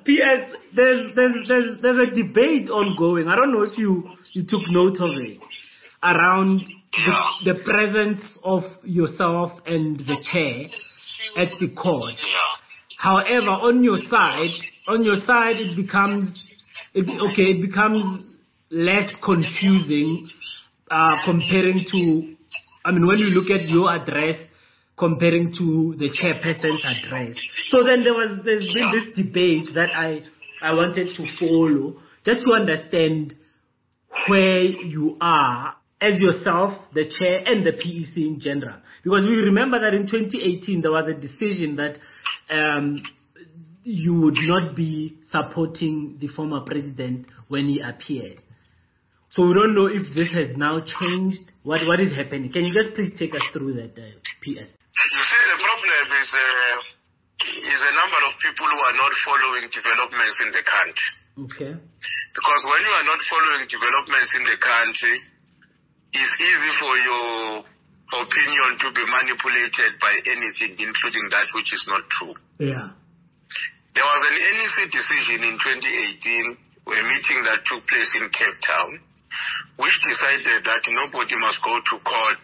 PS, there's a debate ongoing. I don't know if you took note of it around the presence of yourself and the chair at the court. However, on your side, it becomes less confusing comparing to, when you look at your address comparing to the chairperson's address. So then there's been this debate that I wanted to follow, just to understand where you are as yourself, the chair, and the PEC in general. Because we remember that in 2018 there was a decision that you would not be supporting the former president when he appeared. So we don't know if this has now changed. What is happening? Can you just please take us through that, PS? You see, the problem is a number of people who are not following developments in the country. Okay. Because when you are not following developments in the country, it's easy for your opinion to be manipulated by anything, including that which is not true. Yeah. There was an NEC decision in 2018, a meeting that took place in Cape Town, which decided that nobody must go to court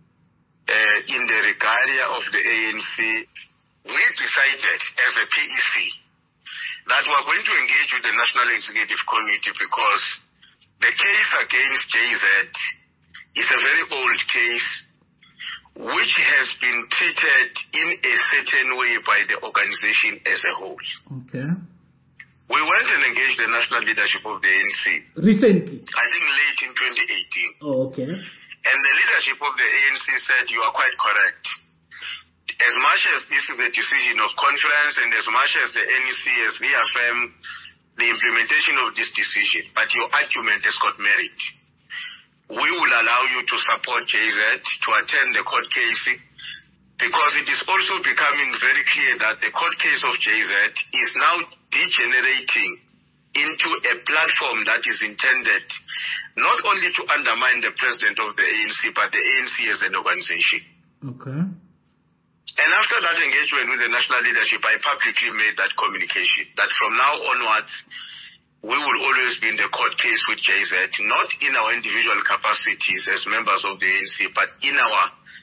in the regalia of the ANC. We decided as a PEC that we are going to engage with the National Executive Committee because the case against JZ is a very old case which has been treated in a certain way by the organization as a whole. Okay. We went and engaged the national leadership of the ANC. Recently? I think late in 2018. Oh, okay. And the leadership of the ANC said, you are quite correct. As much as this is a decision of conference and as much as the NEC has reaffirmed the implementation of this decision, but your argument has got merit. We will allow you to support JZ to attend the court case because it is also becoming very clear that the court case of JZ is now degenerating into a platform that is intended not only to undermine the president of the ANC, but the ANC as an organization. Okay. And after that engagement with the national leadership, I publicly made that communication that from now onwards, we will always be in the court case with JZ, not in our individual capacities as members of the ANC, but in our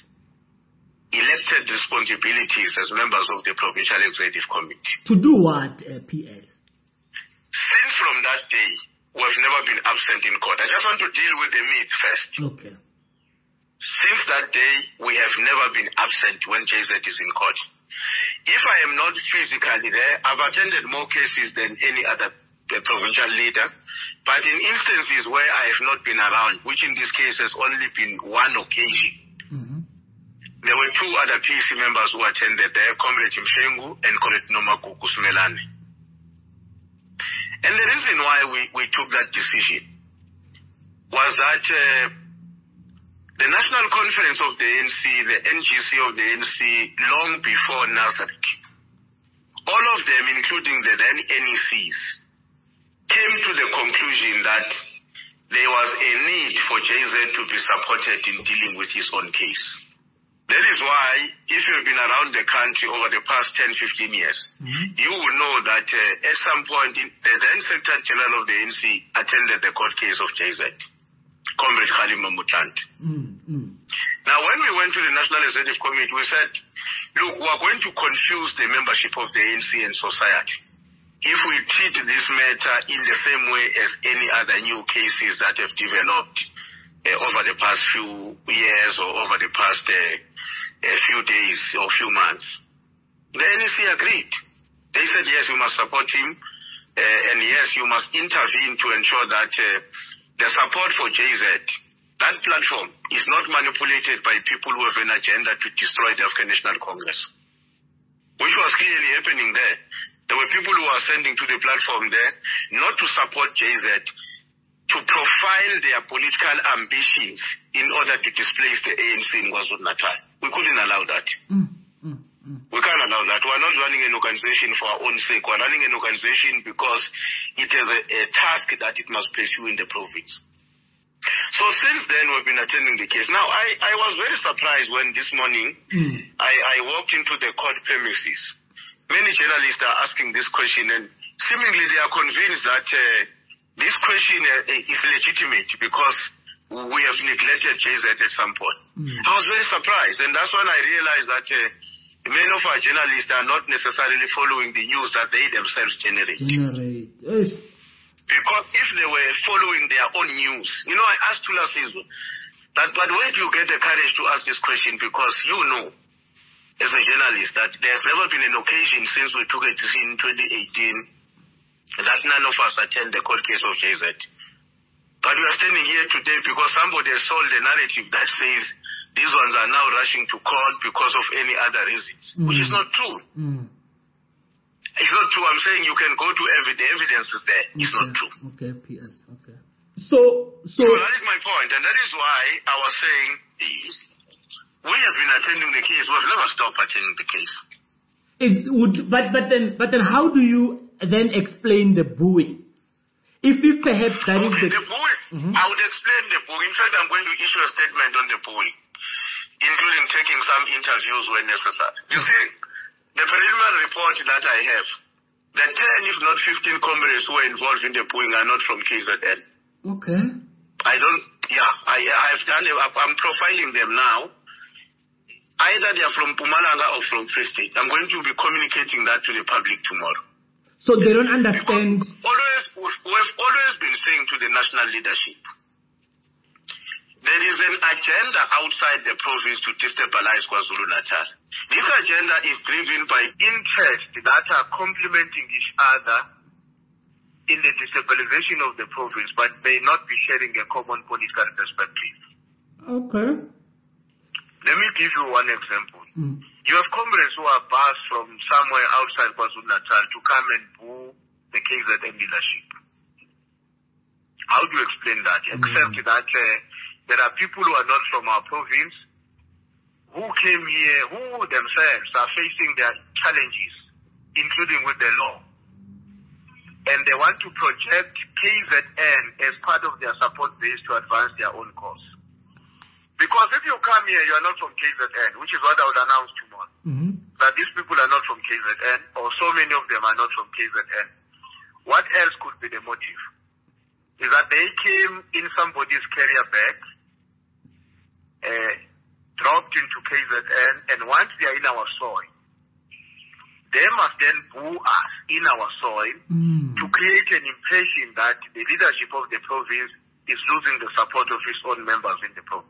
elected responsibilities as members of the Provincial Executive Committee. To do what, PS? Since from that day, we've never been absent in court. I just want to deal with the myth first. Okay. Since that day, we have never been absent when JZ is in court. If I am not physically there, I've attended more cases than any other provincial leader, but in instances where I have not been around, which in this case has only been one occasion, there were two other PEC members who attended there, Comrade Mshengu and Comrade Nomagugu Sumelane. And the reason why we took that decision was that the National Conference of the ANC, the NGC of the ANC, long before Nasrec, all of them, including the then NECs, came to the conclusion that there was a need for JZ to be supported in dealing with his own case. That is why, if you've been around the country over the past 10-15 years, you will know that at some point, the then Secretary General of the ANC attended the court case of JZ, Comrade Khalim Mahmoud. Now, when we went to the National Executive Committee, we said, look, we are going to confuse the membership of the ANC and society if we treat this matter in the same way as any other new cases that have developed over the past few years or over the past few days or few months. The NEC agreed. They said, yes, you must support him, and yes, you must intervene to ensure that the support for JZ, that platform, is not manipulated by people who have an agenda to destroy the African National Congress, which was clearly happening there. There were people who were sending to the platform there not to support JZ, to profile their political ambitions in order to displace the ANC in KwaZulu-Natal. We couldn't allow that. We can't allow that. We're not running an organization for our own sake. We're running an organization because it has a task that it must pursue in the province. So since then, we've been attending the case. Now, I was very surprised when this morning I walked into the court premises many journalists are asking this question, and seemingly they are convinced that this question is legitimate because we have neglected JZ at some point. I was very surprised, and that's when I realized that many of our journalists are not necessarily following the news that they themselves generate. Because if they were following their own news, I asked Tula Sizwe that, but where do you get the courage to ask this question? Because you know, as a journalist, that there's never been an occasion since we took a decision in 2018 that none of us attend the court case of JZ. But we are standing here today because somebody has sold the narrative that says these ones are now rushing to court because of any other reasons, which is not true. It's not true. I'm saying you can go to the evidence is there. It's not true. Okay, PS. Okay. So that is my point, and that is why I was saying we have been attending the case. We've never stopped attending the case. But then how do you then explain the booing? If perhaps that is the booing, I would explain the booing. In fact, I'm going to issue a statement on the booing, including taking some interviews when necessary. You see, the preliminary report that I have, the 10, if not 15 comrades who were involved in the booing are not from KZN. Okay. I'm profiling them now. Either they are from Mpumalanga or from Free State. I'm going to be communicating that to the public tomorrow. So they don't understand. We've always been saying to the national leadership, there is an agenda outside the province to destabilize KwaZulu-Natal. This agenda is driven by interests that are complementing each other in the destabilization of the province, but may not be sharing a common political perspective. Okay. Let me give you one example. You have comrades who are bussed from somewhere outside KwaZulu-Natal to come and boo the KZN leadership. How do you explain that? Except that there are people who are not from our province who came here, who themselves are facing their challenges, including with the law. And they want to project KZN as part of their support base to advance their own cause. Because if you come here, you are not from KZN, which is what I would announce tomorrow. That these people are not from KZN, or so many of them are not from KZN. What else could be the motive? Is that they came in somebody's carrier bag, dropped into KZN, and once they are in our soil, they must then boo us in our soil to create an impression that the leadership of the province is losing the support of its own members in the province.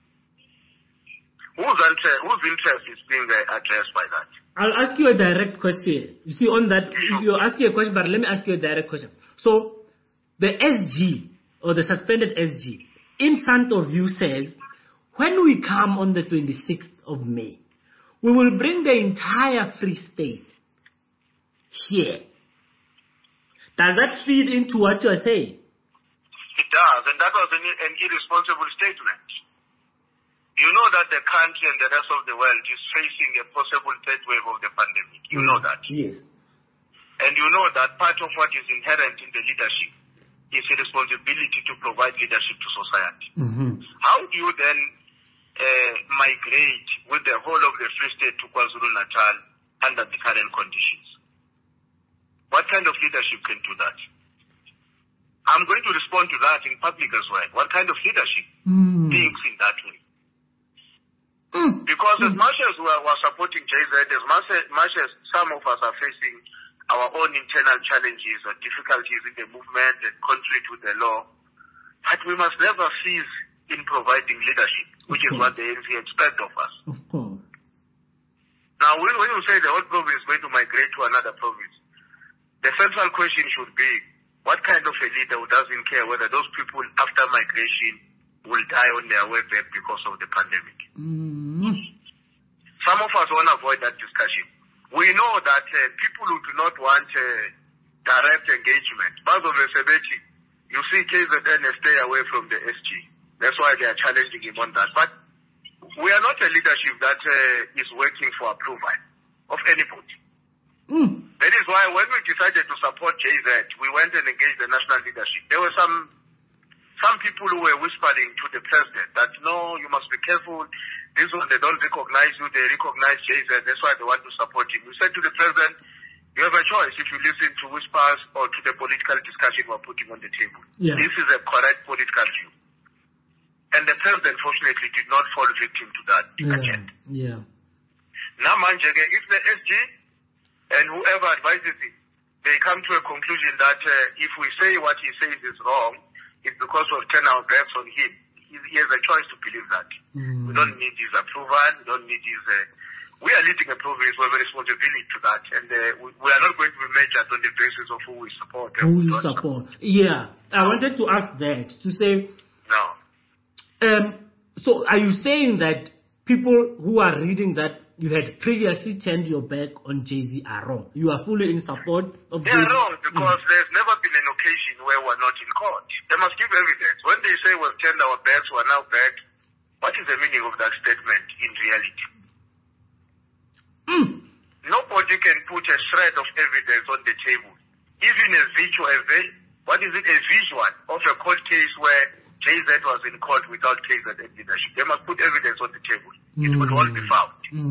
Whose interest is being addressed by that? I'll ask you a direct question. You see, on that, you're asking a question, but let me ask you a direct question. So, the SG, or the suspended SG, in front of you says, when we come on the 26th of May, we will bring the entire Free State here. Does that feed into what you are saying? It does, and that was an irresponsible statement. You know that the country and the rest of the world is facing a possible third wave of the pandemic. You know that. Yes. And you know that part of what is inherent in the leadership is a responsibility to provide leadership to society. How do you then migrate with the whole of the Free State to KwaZulu-Natal under the current conditions? What kind of leadership can do that? I'm going to respond to that in public as well. What kind of leadership thinks in that way? Because as much as we are supporting JZ, as much as some of us are facing our own internal challenges or difficulties in the movement and conflict with the law, but we must never cease in providing leadership, which is what the ANC expect of us. Of course. Now, when you say the whole province is going to migrate to another province, the central question should be, what kind of a leader who doesn't care whether those people after migration will die on their way back because of the pandemic? Some of us want to avoid that discussion. We know that people who do not want direct engagement, you see KZN stay away from the SG. That's why they are challenging him on that. But we are not a leadership that is working for approval of anybody. That is why when we decided to support JZ, we went and engaged the national leadership. There were some people who were whispering to the president that, no, you must be careful. This one, they don't recognize you, they recognize JZ, that's why they want to support him. We said to the president, you have a choice if you listen to whispers or to the political discussion we're putting on the table. Yeah. This is a correct political view. And the president, fortunately, did not fall victim to that agenda. Yeah. Now, Manjege, if the SG and whoever advises him, they come to a conclusion that if we say what he says is wrong, it's because we've turned our backs on him. He has a choice to believe that. We don't need his approval. We don't need his... we are leading a province. We have a responsibility to that. And we are not going to be measured on the basis of who we support. Who you support. Yeah. I wanted to ask that, to say... No. So are you saying that people who are reading that you had previously turned your back on Jay-Z are wrong? You are fully in support of They are wrong because there's never been an occasion where we're not in court. They must give evidence. When they say we've turned our backs, we're now back, what is the meaning of that statement in reality? Nobody can put a shred of evidence on the table. Even a visual, what is it, a visual of a court case where JZ was in court without KZN leadership. They must put evidence on the table. It will all be found.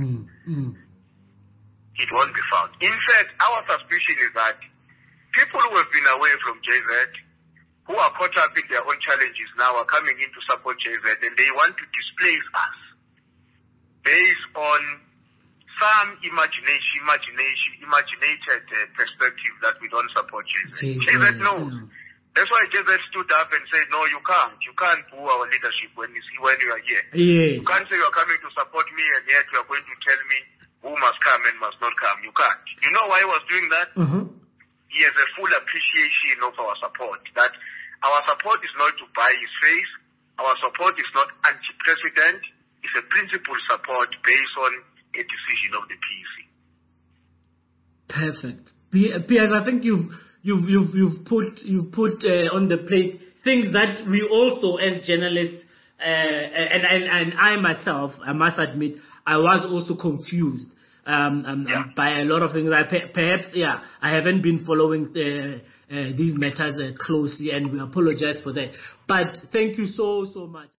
It won't be found. In fact, our suspicion is that people who have been away from JZ, who are caught up in their own challenges now, are coming in to support JZ, and they want to displace us based on some imaginated perspective that we don't support JZ. JZ knows. That's why JZ stood up and said, no, you can't. You can't boo our leadership when you are here. Yes. You can't say you are coming to support me and yet you are going to tell me who must come and must not come. You can't. You know why he was doing that? He has a full appreciation of our support. That our support is not to buy his face. Our support is not anti-president. It's a principled support based on a decision of the PEC. Perfect. Piers, I think you've put on the plate things that we also as journalists and I myself, I must admit, I was also confused by a lot of things. Perhaps I haven't been following these matters closely, and we apologize for that. But thank you so much.